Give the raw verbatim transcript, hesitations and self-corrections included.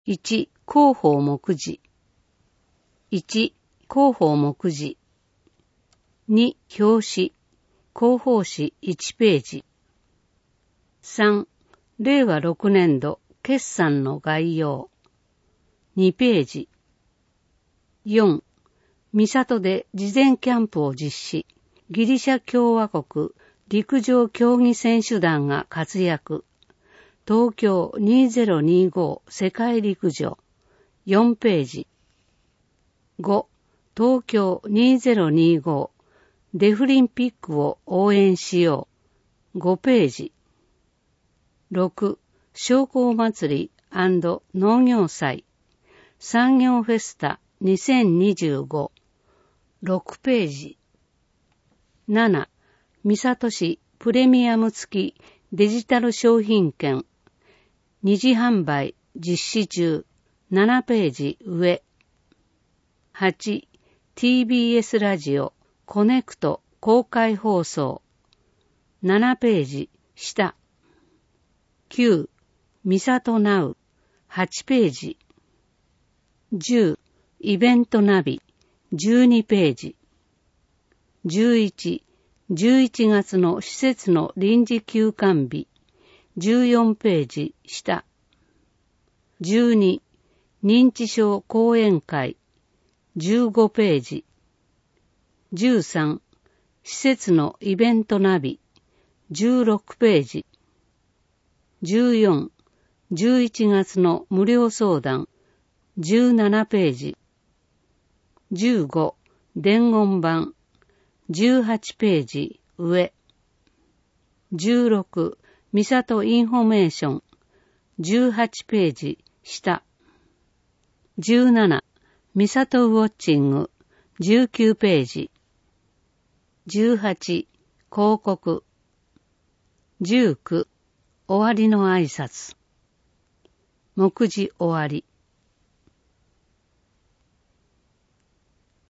いち、広報目次。いち、広報目次。に、表紙。広報誌いちページ。さん、れいわろくねんど決算の概要。にページ。よん、三郷で事前キャンプを実施。ギリシャ共和国陸上競技選手団が活躍。東京にせんにじゅうご世界陸上。よんページ。ご、東京にせんにじゅうごデフリンピックを応援しよう。ごページ。ろく、商工祭り&農業祭産業フェスタにせんにじゅうご。ろくページ。なな、三郷市プレミアム付きデジタル商品券二次販売実施中。ななページ上。はち、ティービーエス ラジオコネクト公開放送。ななページ下。きゅう、三郷ナウはちページ。じゅう、イベントナビじゅうにページ。じゅういち、じゅういちがつの施設の臨時休館日じゅうよんページ下。じゅうに、認知症講演会じゅうごページ。じゅうさん、施設のイベントナビじゅうろくページ。じゅうよん、じゅういちがつの無料相談じゅうななページ。じゅうご、伝言版じゅうはちページ上。じゅうろく、三郷インフォメーションじゅうはちページ下。じゅうなな、三郷ウォッチングじゅうきゅうページ。じゅうはち、広告。じゅうきゅう、終わりの挨拶。目次終わり。